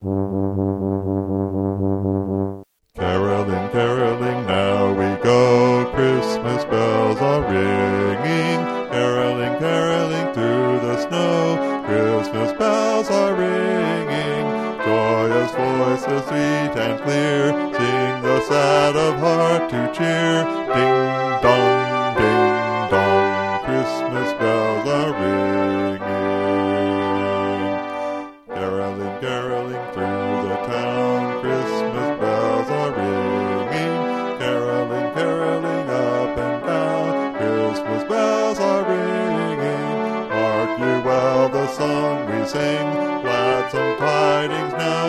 Caroling, caroling, now we go. Christmas bells are ringing. Caroling, caroling through the snow. Christmas bells are ringing. Joyous voices sweet and clear sing the sad of heart to cheer. Ding dong, Christmas bells are ringing. Caroling, caroling through the town. Christmas bells are ringing. Caroling, caroling up and down. Christmas bells are ringing. Mark you well the song we sing. Gladsome tidings now